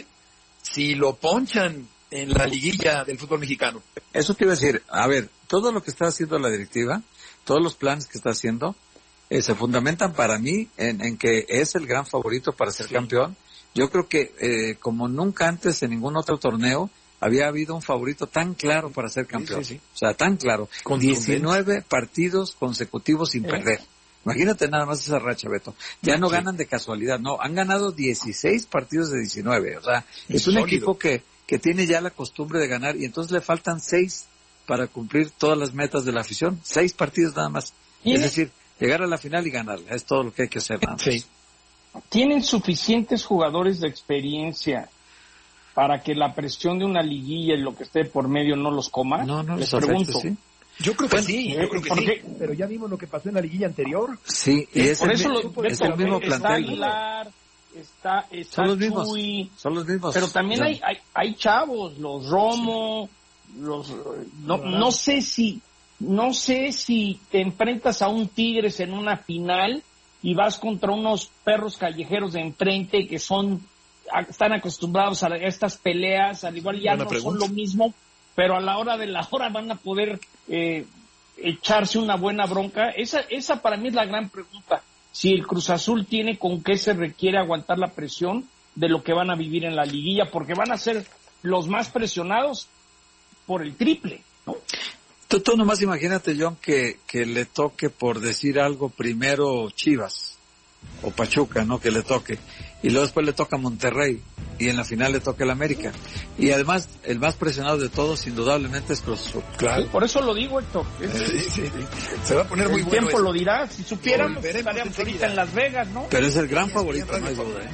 si lo ponchan en la liguilla del fútbol mexicano. Eso te iba a decir, a ver, todo lo que está haciendo la directiva, todos los planes que está haciendo, eh, se fundamentan para mí en, en que es el gran favorito para ser Sí. campeón. Yo creo que eh, como nunca antes en ningún otro torneo había habido un favorito tan claro para ser campeón. sí, sí. O sea, tan claro. Contundente. diecinueve partidos consecutivos sin ¿Eh? perder. Imagínate nada más esa racha, Beto. Ya no Sí. ganan de casualidad, no, han ganado dieciséis partidos de diecinueve. O sea, es un Sólido. equipo que, que tiene ya la costumbre de ganar y entonces le faltan seis para cumplir todas las metas de la afición. Seis partidos nada más. ¿Tiene? Es decir, llegar a la final y ganarla. Es todo lo que hay que hacer nada más. Sí. Tienen suficientes jugadores de experiencia para que la presión de una liguilla y lo que esté por medio no los coma. No, no les les afecta, pregunto. sí. Yo creo que Bueno, sí, eh, yo creo que ¿por sí. qué? Pero ya vimos lo que pasó en la liguilla anterior. Sí, y es Por el, eso mi- lo, es el mismo está plantel. Aguilar, está, está Son los mismos. Chuy, Son los mismos. pero también O sea, hay, hay hay chavos, los Romo, los no, no sé si no sé si te enfrentas a un Tigres en una final y vas contra unos perros callejeros de enfrente que son a- están acostumbrados a estas peleas, al igual ya Buena no pregunta. son lo mismo, pero a la hora de la hora van a poder eh, echarse una buena bronca. Esa esa para mí es la gran pregunta. Si el Cruz Azul tiene con qué se requiere aguantar la presión de lo que van a vivir en la liguilla, porque van a ser los más presionados por el triple, ¿no? Tú, tú nomás imagínate, John, que, que le toque, por decir algo, primero Chivas o Pachuca, ¿no? Que le toque. Y luego después le toca Monterrey. Y en la final le toca el América. Y además, el más presionado de todos, indudablemente, es Cruz Azul. Claro. Por eso lo digo, Héctor. Es- Sí, sí, sí. Se va a poner muy el bueno. tiempo esto. lo dirá. Si supiéramos, Volveremos estaríamos enseguida. ahorita en Las Vegas, ¿no? Pero es el gran Sí, es favorito, bien no hay Radio duda, ¿eh?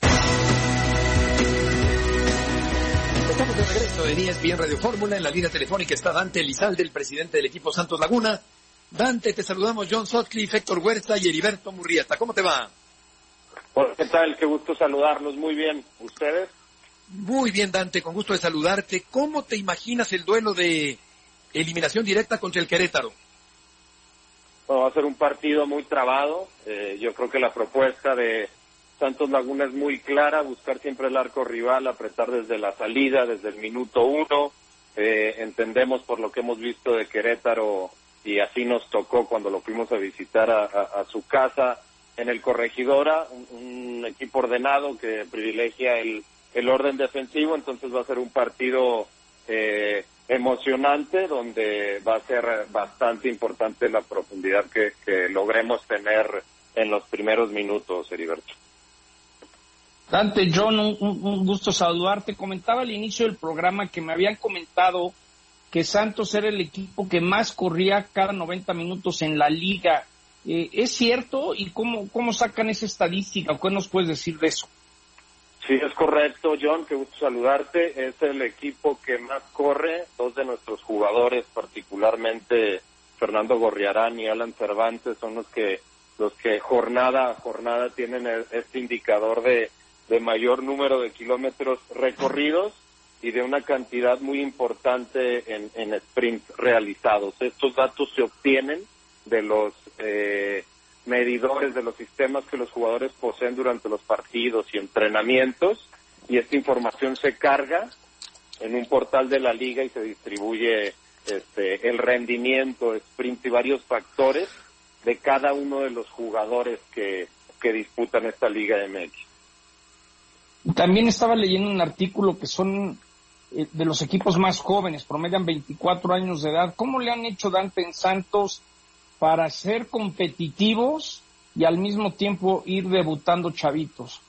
Estamos de regreso en E S P N Radio Fórmula. En la línea telefónica está Dante Elizalde, el presidente del equipo Santos Laguna. Dante, te saludamos John Sutcliffe, Héctor Huerta y Heriberto Murrieta. ¿Cómo te va? Hola, ¿qué tal? Qué gusto saludarlos. Muy bien. ¿Ustedes? Muy bien, Dante, con gusto de saludarte. ¿Cómo te imaginas el duelo de eliminación directa contra el Querétaro? Bueno, va a ser un partido muy trabado. Eh, yo creo que la propuesta de Santos Laguna es muy clara, buscar siempre el arco rival, apretar desde la salida, desde el minuto uno. Eh, entendemos por lo que hemos visto de Querétaro, y así nos tocó cuando lo fuimos a visitar a, a, a su casa en el Corregidora, un, un equipo ordenado que privilegia el, el orden defensivo, entonces va a ser un partido eh, emocionante, donde va a ser bastante importante la profundidad que, que logremos tener en los primeros minutos, Heriberto. Dante, John, un, un gusto saludarte. Comentaba al inicio del programa que me habían comentado que Santos era el equipo que más corría cada noventa minutos en la liga. Eh, ¿Es cierto? ¿Y cómo, cómo sacan esa estadística? ¿Qué nos puedes decir de eso? Sí, es correcto, John, qué gusto saludarte. Es el equipo que más corre. Dos de nuestros jugadores, particularmente Fernando Gorriarán y Alan Cervantes, son los que los que jornada a jornada tienen este indicador de, de mayor número de kilómetros recorridos y de una cantidad muy importante en, en sprints realizados. Estos datos se obtienen de los eh, medidores, de los sistemas que los jugadores poseen durante los partidos y entrenamientos, y esta información se carga en un portal de la liga y se distribuye este, el rendimiento, sprint y varios factores de cada uno de los jugadores que, que disputan esta Liga M X. También estaba leyendo un artículo que son eh, de los equipos más jóvenes, promedian veinticuatro años de edad. ¿Cómo le han hecho, Dante, en Santos para ser competitivos y al mismo tiempo ir debutando chavitos?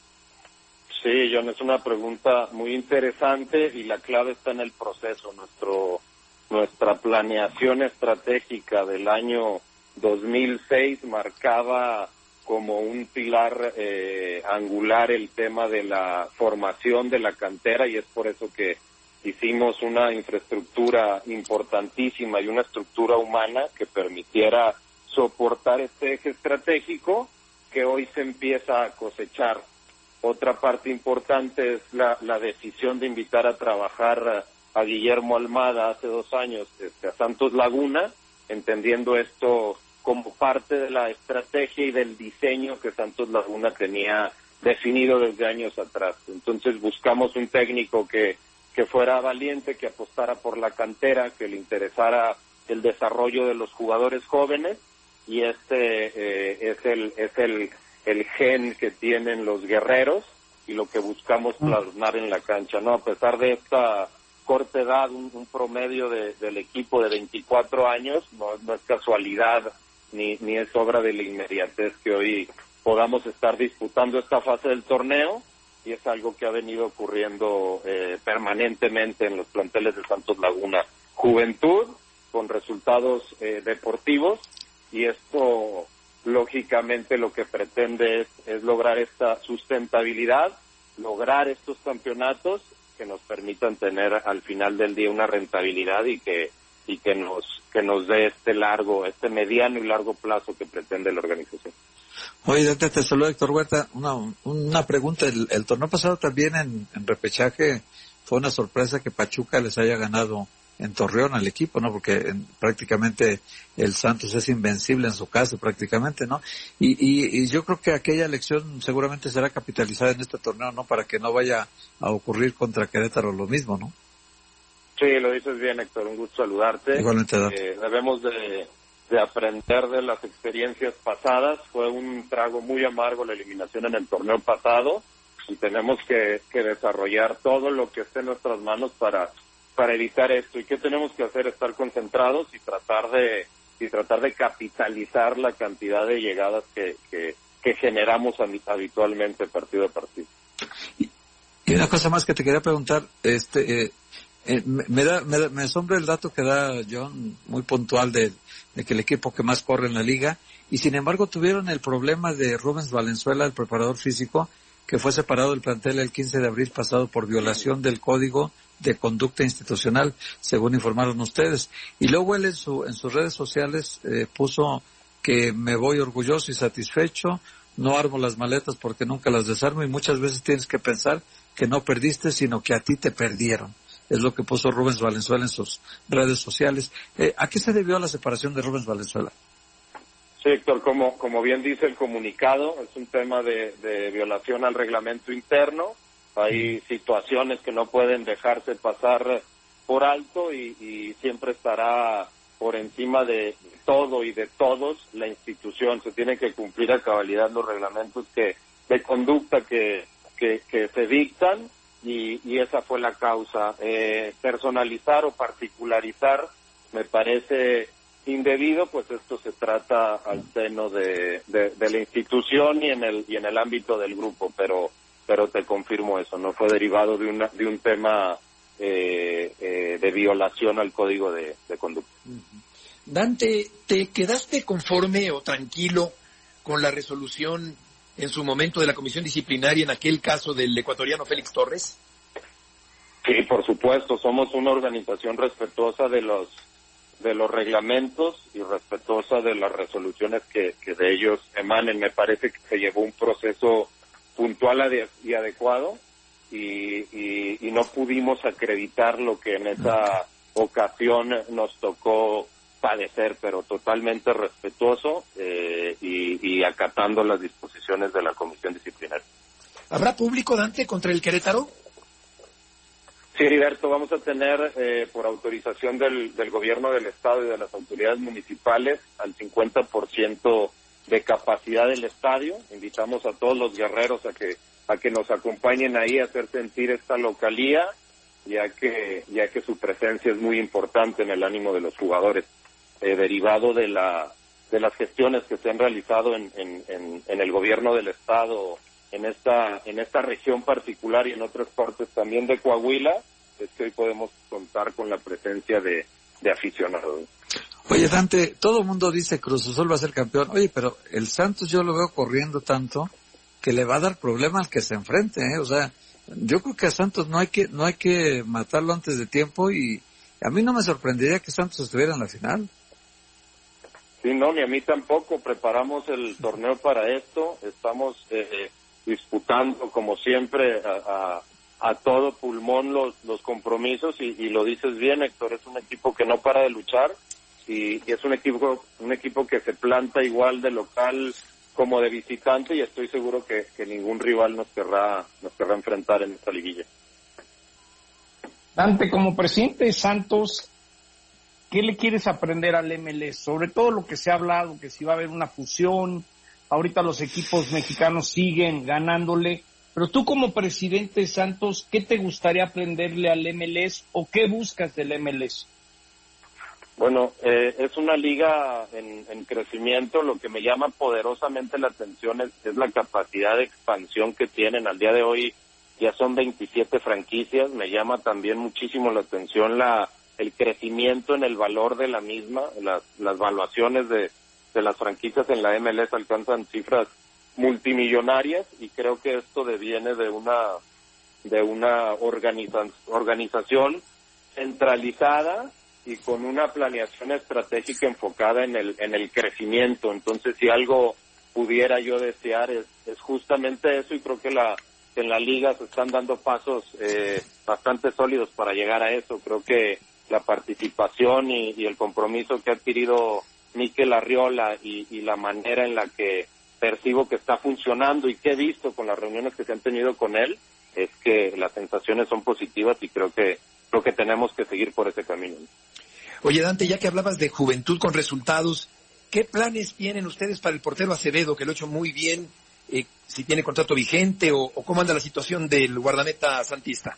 Sí, John, es una pregunta muy interesante y la clave está en el proceso. Nuestro nuestra planeación estratégica del año dos mil seis marcaba como un pilar eh, angular el tema de la formación de la cantera, y es por eso que hicimos una infraestructura importantísima y una estructura humana que permitiera soportar este eje estratégico que hoy se empieza a cosechar. Otra parte importante es la, la decisión de invitar a trabajar a Guillermo Almada hace dos años este, a Santos Laguna, entendiendo esto como parte de la estrategia y del diseño que Santos Laguna tenía definido desde años atrás. Entonces buscamos un técnico que, que fuera valiente, que apostara por la cantera, que le interesara el desarrollo de los jugadores jóvenes, y este eh, es el es el el gen que tienen los guerreros y lo que buscamos plasmar en la cancha, ¿no? A pesar de esta corta edad, un, un promedio de, del equipo de veinticuatro años, no, no es casualidad ni ni es obra de la inmediatez que hoy podamos estar disputando esta fase del torneo, y es algo que ha venido ocurriendo eh, permanentemente en los planteles de Santos Laguna. Juventud con resultados eh, deportivos, y esto lógicamente lo que pretende es, es lograr esta sustentabilidad, lograr estos campeonatos que nos permitan tener al final del día una rentabilidad y que y que nos que nos dé este largo, este mediano y largo plazo que pretende la organización. Oye, te, te saludo, Héctor Huerta. Una, una pregunta. El, el torneo pasado también en, en repechaje fue una sorpresa que Pachuca les haya ganado en Torreón al equipo, ¿no? Porque en, prácticamente el Santos es invencible en su casa, prácticamente, ¿no? Y, y, y yo creo que aquella elección seguramente será capitalizada en este torneo, ¿no? Para que no vaya a ocurrir contra Querétaro lo mismo, ¿no? Sí, lo dices bien, Héctor, un gusto saludarte. Igualmente, eh, debemos de, de aprender de las experiencias pasadas. Fue un trago muy amargo la eliminación en el torneo pasado, y tenemos que, que desarrollar todo lo que esté en nuestras manos para para evitar esto. ¿Y qué tenemos que hacer? Estar concentrados y tratar de y tratar de capitalizar la cantidad de llegadas que, que, que generamos habitualmente partido a partido. Y una cosa más que te quería preguntar, este eh, eh, me, me da me, me asombra el dato que da John, muy puntual, de, de que el equipo que más corre en la liga, y sin embargo tuvieron el problema de Rubens Valenzuela, el preparador físico, que fue separado del plantel el quince de abril pasado por violación del Código de Conducta Institucional, según informaron ustedes. Y luego él en su en sus redes sociales eh, puso que me voy orgulloso y satisfecho, no armo las maletas porque nunca las desarmo, y muchas veces tienes que pensar que no perdiste, sino que a ti te perdieron. Es lo que puso Rubens Valenzuela en sus redes sociales. Eh, ¿A qué se debió la separación de Rubens Valenzuela? Sí, Héctor, como, como bien dice el comunicado, es un tema de, de violación al reglamento interno. Hay situaciones que no pueden dejarse pasar por alto, y, y siempre estará por encima de todo y de todos la institución. Se tienen que cumplir a cabalidad los reglamentos que de conducta que, que, que se dictan, y, y esa fue la causa. Eh, personalizar o particularizar me parece indebido, pues esto se trata al seno de, de, de la institución y en el y en el ámbito del grupo, pero pero te confirmo eso, no fue derivado de una de un tema eh, eh, de violación al código de, de conducta. Dante, ¿te quedaste conforme o tranquilo con la resolución en su momento de la comisión disciplinaria en aquel caso del ecuatoriano Félix Torres? Sí, por supuesto, somos una organización respetuosa de los de los reglamentos y respetuosa de las resoluciones que, que de ellos emanen. Me parece que se llevó un proceso puntual y adecuado y, y, y no pudimos acreditar lo que en esa ocasión nos tocó padecer, pero totalmente respetuoso eh, y, y acatando las disposiciones de la comisión disciplinaria. ¿Habrá público, Dante, contra el Querétaro? Sí, Heriberto, vamos a tener, eh, por autorización del, del gobierno del estado y de las autoridades municipales, al cincuenta por ciento de capacidad del estadio. Invitamos a todos los guerreros a que a que nos acompañen ahí a hacer sentir esta localía, ya que ya que su presencia es muy importante en el ánimo de los jugadores, eh, derivado de la de las gestiones que se han realizado en, en, en, en el gobierno del estado, en esta en esta región particular y en otras partes también de Coahuila, es que hoy podemos contar con la presencia de, de aficionados. Oye, Dante, todo el mundo dice Cruz Azul va a ser campeón. Oye, pero el Santos yo lo veo corriendo tanto que le va a dar problema al que se enfrente, ¿eh? O sea, yo creo que a Santos no hay que no hay que matarlo antes de tiempo y a mí no me sorprendería que Santos estuviera en la final. Sí, no, ni a mí tampoco. Preparamos el torneo para esto. Estamos eh, disputando, como siempre, a, a, a todo pulmón los, los compromisos y, y lo dices bien, Héctor, es un equipo que no para de luchar y, y es un equipo un equipo que se planta igual de local como de visitante y estoy seguro que, que ningún rival nos querrá nos querrá enfrentar en esta liguilla. Dante, como presidente de Santos, ¿qué le quieres aprender al M L S? Sobre todo lo que se ha hablado, que si va a haber una fusión, ahorita los equipos mexicanos siguen ganándole, pero tú como presidente de Santos, ¿qué te gustaría aprenderle al M L S o qué buscas del M L S? Bueno, eh, es una liga en, en crecimiento. Lo que me llama poderosamente la atención es, es la capacidad de expansión que tienen. Al día de hoy ya son veintisiete franquicias. Me llama también muchísimo la atención la el crecimiento en el valor de la misma. Las, las valuaciones de, de las franquicias en la M L S alcanzan cifras multimillonarias y creo que esto deviene de una de una organiza, organización centralizada y con una planeación estratégica enfocada en el en el crecimiento. Entonces, si algo pudiera yo desear es, es justamente eso y creo que la en la liga se están dando pasos eh, bastante sólidos para llegar a eso. Creo que la participación y, y el compromiso que ha adquirido Mikel Arriola y, y la manera en la que percibo que está funcionando y que he visto con las reuniones que se han tenido con él es que las sensaciones son positivas y creo que creo que tenemos que seguir por ese camino. Oye, Dante, ya que hablabas de juventud con resultados, ¿qué planes tienen ustedes para el portero Acevedo, que lo ha hecho muy bien? Eh, si tiene contrato vigente o, o cómo anda la situación del guardameta santista.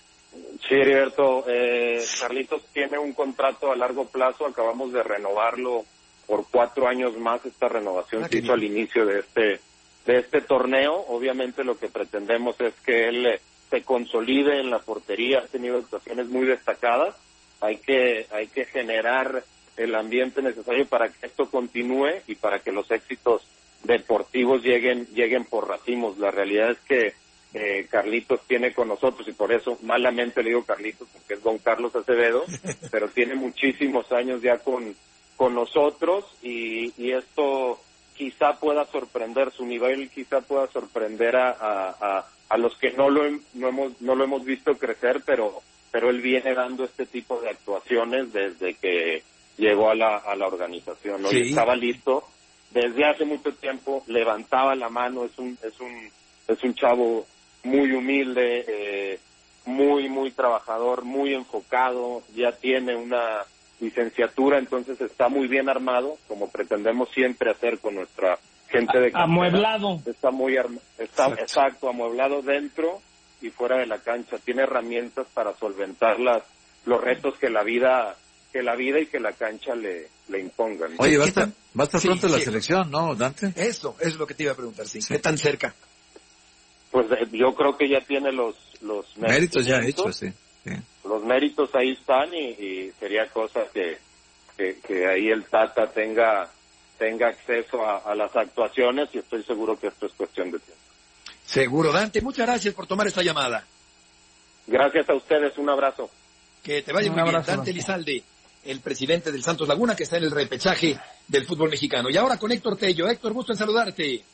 Sí, Heriberto, eh, Carlitos tiene un contrato a largo plazo, acabamos de renovarlo por cuatro años más. Esta renovación ah, se hizo al inicio de este de este torneo. Obviamente lo que pretendemos es que él se consolide en la portería, ha tenido actuaciones muy destacadas, hay que hay que generar el ambiente necesario para que esto continúe y para que los éxitos deportivos lleguen lleguen por racimos. La realidad es que eh, Carlitos tiene con nosotros, y por eso malamente le digo Carlitos porque es don Carlos Acevedo, pero tiene muchísimos años ya con, con nosotros y, y esto quizá pueda sorprender, su nivel quizá pueda sorprender a, a, a, a los que no lo, no, hemos, no lo hemos visto crecer, pero, pero él viene dando este tipo de actuaciones desde que llegó a la, a la organización, ¿no? Sí. Y estaba listo desde hace mucho tiempo, levantaba la mano, es un, es un, es un chavo muy humilde, eh, muy, muy trabajador, muy enfocado, ya tiene una licenciatura, entonces está muy bien armado, como pretendemos siempre hacer con nuestra gente de cantera. Amueblado. Está muy arma, está exacto. exacto, amueblado dentro y fuera de la cancha, tiene herramientas para solventar las, los retos que la vida que la vida y que la cancha le, le impongan. Oye, va a estar, va a estar sí, pronto sí. la selección, ¿no, Dante? Eso, eso es lo que te iba a preguntar, sí. sí. ¿Qué tan cerca? Pues eh, yo creo que ya tiene los los méritos ya hechos, sí. sí. Los méritos ahí están y, y sería cosa que, que que ahí el Tata tenga tenga acceso a, a las actuaciones y estoy seguro que esto es cuestión de tiempo. Seguro, Dante. Muchas gracias por tomar esta llamada. Gracias a ustedes, un abrazo. Que te vaya Un muy abrazo, bien. Dante Elizalde, el presidente del Santos Laguna, que está en el repechaje del fútbol mexicano. Y ahora con Héctor Tello. Héctor, gusto en saludarte.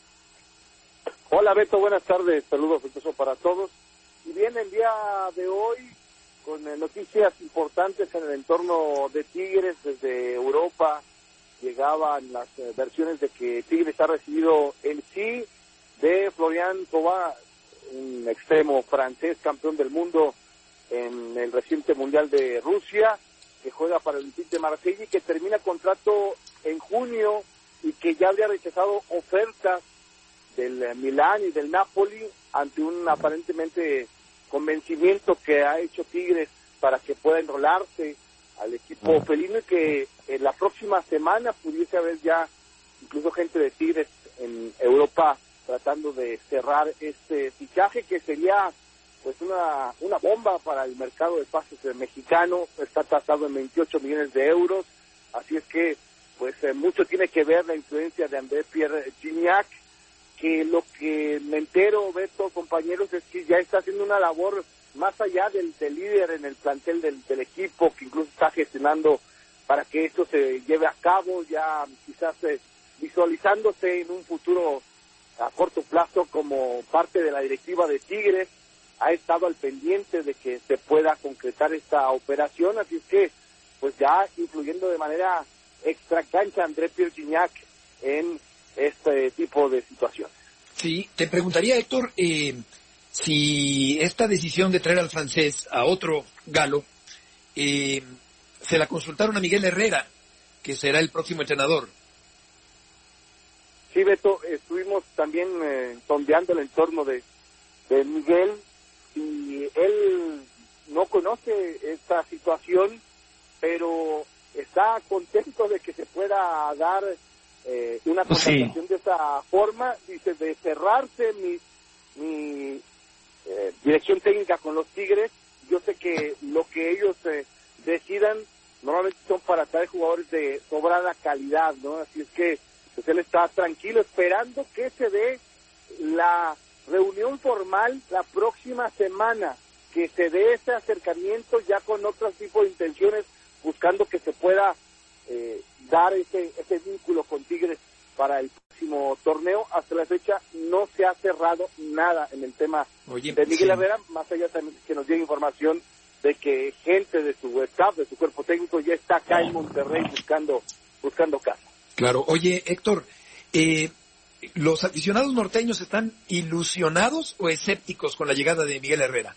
Hola Beto, buenas tardes, saludos afectuosos para todos. Y bien, el día de hoy, con eh, noticias importantes en el entorno de Tigres, desde Europa llegaban las eh, versiones de que Tigres ha recibido el sí de Florian Thauvin, un extremo francés, campeón del mundo en el reciente Mundial de Rusia, que juega para el Olympique de Marsella y que termina contrato en junio y que ya habría rechazado ofertas del eh, Milán y del Napoli ante un aparentemente convencimiento que ha hecho Tigres para que pueda enrolarse al equipo felino y que en la próxima semana pudiese haber ya incluso gente de Tigres en Europa tratando de cerrar este fichaje que sería pues una una bomba para el mercado de pases mexicano. Está tasado en veintiocho millones de euros, así es que pues eh, mucho tiene que ver la influencia de André Pierre Gignac, que lo que me entero, Beto, compañeros, es que ya está haciendo una labor más allá del, del líder en el plantel del, del equipo, que incluso está gestionando para que esto se lleve a cabo, ya quizás eh, visualizándose en un futuro a corto plazo como parte de la directiva de Tigres. Ha estado al pendiente de que se pueda concretar esta operación, así es que pues ya influyendo de manera extra cancha André Pierre Gignac en este tipo de situaciones. Sí, te preguntaría, Héctor, eh, si esta decisión de traer al francés a otro galo, eh, se la consultaron a Miguel Herrera, que será el próximo entrenador. Sí, Beto, estuvimos también eh, sondeando el entorno de, de Miguel y él no conoce esta situación, pero está contento de que se pueda dar eh, una contratación sí. de esa forma. Dice, de cerrarse mi, mi eh, dirección técnica con los Tigres, yo sé que lo que ellos eh, decidan normalmente son para traer jugadores de sobrada calidad, ¿no? Así es que pues él está tranquilo esperando que se dé la reunión formal la próxima semana, que se dé ese acercamiento ya con otro tipo de intenciones, buscando que se pueda eh, dar ese ese vínculo con Tigres para el próximo torneo. Hasta la fecha no se ha cerrado nada en el tema Oye, de Miguel sí. Herrera, más allá también que nos llegue información de que gente de su staff, de su cuerpo técnico, ya está acá en Monterrey buscando buscando casa. Claro. Oye, Héctor, eh, ¿los aficionados norteños están ilusionados o escépticos con la llegada de Miguel Herrera?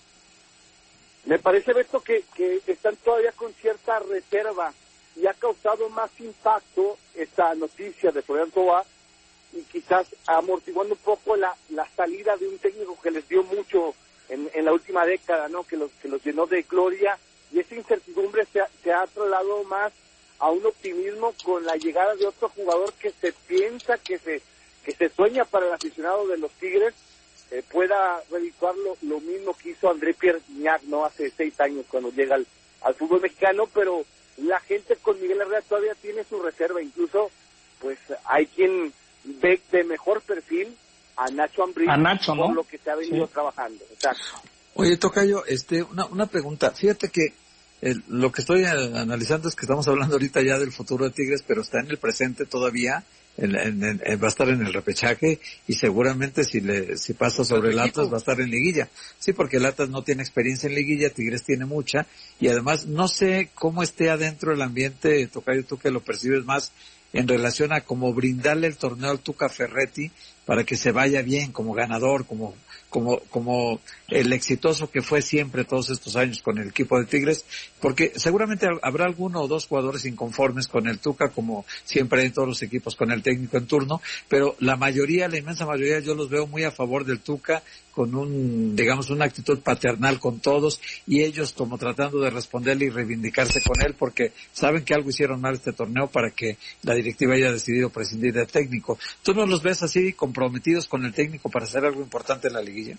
Me parece, Beto, que, que están todavía con cierta reserva y ha causado más impacto esta noticia de Florian Thauvin y quizás amortiguando un poco la, la salida de un técnico que les dio mucho en, en la última década, ¿no? Que los, que los llenó de gloria, y esa incertidumbre se ha, se ha trasladado más a un optimismo con la llegada de otro jugador que se piensa, que se que se sueña para el aficionado de los Tigres, eh, pueda redituar lo, lo mismo que hizo André Pierre Gignac, ¿no? Hace seis años cuando llega al, al fútbol mexicano, pero la gente con Miguel Herrera todavía tiene su reserva, incluso pues hay quien ve de mejor perfil a Nacho Ambriz, a Nacho, ¿no? por lo que se ha venido sí. trabajando. Exacto. Oye, Tocayo, este, una, una pregunta. Fíjate que el, lo que estoy analizando es que estamos hablando ahorita ya del futuro de Tigres, pero está en el presente todavía. En, en, en, va a estar en el repechaje y seguramente si le si pasa sobre el Atlas va a estar en liguilla. Sí, porque el Atlas no tiene experiencia en liguilla, Tigres tiene mucha, y además no sé cómo esté adentro el ambiente, Tocayo, tú que lo percibes más, en relación a cómo brindarle el torneo al Tuca Ferretti para que se vaya bien como ganador, como como, como el exitoso que fue siempre todos estos años con el equipo de Tigres, porque seguramente habrá alguno o dos jugadores inconformes con el Tuca, como siempre hay en todos los equipos con el técnico en turno, pero la mayoría, la inmensa mayoría, yo los veo muy a favor del Tuca, con un, digamos, una actitud paternal con todos, y ellos como tratando de responderle y reivindicarse con él, porque saben que algo hicieron mal este torneo para que la directiva haya decidido prescindir del técnico. ¿Tú no los ves así comprometidos con el técnico para hacer algo importante en la liguilla?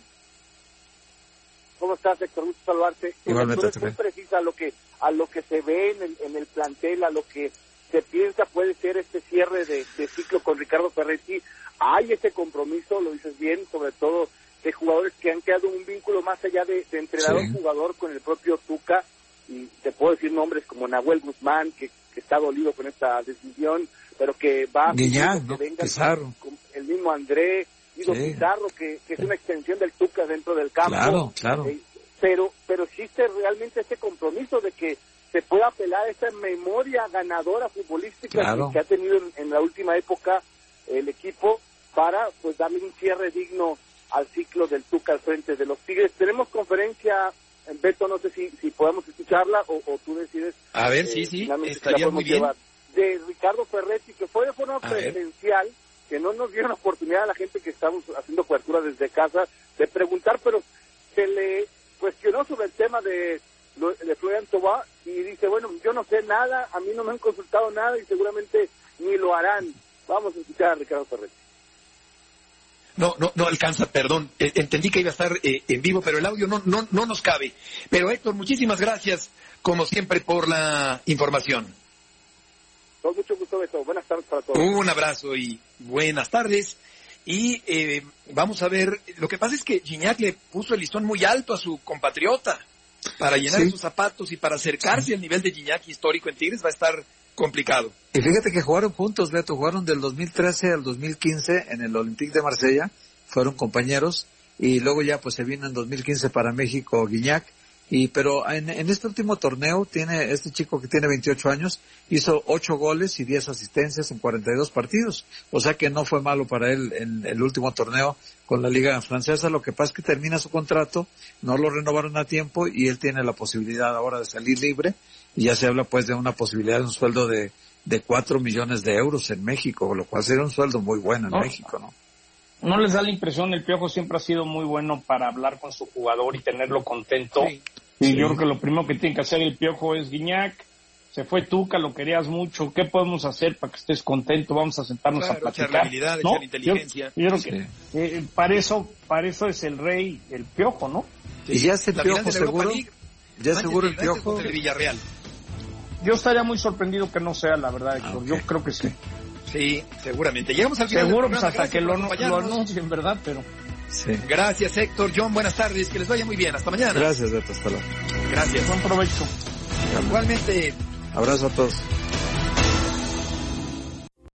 ¿Cómo estás, Héctor? Gusto saludarte. Igualmente, es muy precisa a lo que a lo que se ve en el, en el plantel, a lo que se piensa puede ser este cierre de, de ciclo con Ricardo Ferretti. Hay ese compromiso, lo dices bien, sobre todo de jugadores que han creado un vínculo más allá de, de entrenador-jugador, sí, con el propio Tuca, y te puedo decir nombres como Nahuel Guzmán, que, que está dolido con esta decisión, pero que va Guiñac, que ¿no? venga Pizarro. Con, con el mismo André, Guido sí. Pizarro, que, que es una extensión del Tuca dentro del campo. Claro, claro. Eh, pero, pero existe realmente ese compromiso de que se pueda apelar a esa memoria ganadora futbolística, claro, que, que ha tenido en, en la última época el equipo, para pues darle un cierre digno al ciclo del Tuca al frente de los Tigres. Tenemos conferencia, en Beto, no sé si, si podemos escucharla o, o tú decides. A ver, eh, sí, sí, estaría muy bien. Llevar. De Ricardo Ferretti, que fue de forma a presencial, ver. Que no nos dieron oportunidad a la gente que estamos haciendo cobertura desde casa de preguntar, pero se le cuestionó sobre el tema de, de Florian Thauvin y dice, bueno, yo no sé nada, a mí no me han consultado nada y seguramente ni lo harán. Vamos a escuchar a Ricardo Ferretti. No, no, no alcanza, perdón. Eh, entendí que iba a estar eh, en vivo, pero el audio no, no, no nos cabe. Pero Héctor, muchísimas gracias, como siempre, por la información. Con mucho gusto, Beto. Buenas tardes para todos. Un abrazo y buenas tardes. Y eh, vamos a ver, lo que pasa es que Gignac le puso el listón muy alto a su compatriota para llenar sí. sus zapatos y para acercarse al nivel de Gignac histórico en Tigres va a estar complicado. Y fíjate que jugaron juntos, Beto, jugaron del dos mil trece al dos mil quince en el Olympique de Marsella, fueron compañeros, y luego ya pues se vino en dos mil quince para México Gignac, y pero en, en este último torneo tiene este chico que tiene veintiocho años, hizo ocho goles y diez asistencias en cuarenta y dos partidos, o sea que no fue malo para él en el último torneo con la Liga Francesa. Lo que pasa es que termina su contrato, no lo renovaron a tiempo y él tiene la posibilidad ahora de salir libre, y ya se habla pues de una posibilidad de un sueldo de de cuatro millones de euros en México, lo cual sería un sueldo muy bueno en no, México, ¿no? ¿No les da la impresión? El Piojo siempre ha sido muy bueno para hablar con su jugador y tenerlo contento. Sí, y sí. Yo creo que lo primero que tiene que hacer el Piojo es Gignac, se fue Tuca, lo querías mucho, ¿qué podemos hacer para que estés contento? Vamos a sentarnos claro, a platicar. Echar habilidad, ¿no? echar inteligencia. Yo, yo creo que sí. eh, para eso, para eso es el rey, el Piojo, ¿no? Sí. Y ya es el la Piojo seguro, ya es seguro el Piojo. El Villarreal. Yo estaría muy sorprendido que no sea, la verdad, Héctor. Ah, okay. Yo creo que sí. Sí, seguramente. Llegamos al final. Seguro, pues hasta que lo, lo anuncien, ¿verdad? Pero. Sí. Gracias, Héctor. John, buenas tardes. Que les vaya muy bien. Hasta mañana. Gracias, Beto. Hasta luego. Gracias. Buen provecho. Igualmente. Abrazo a todos.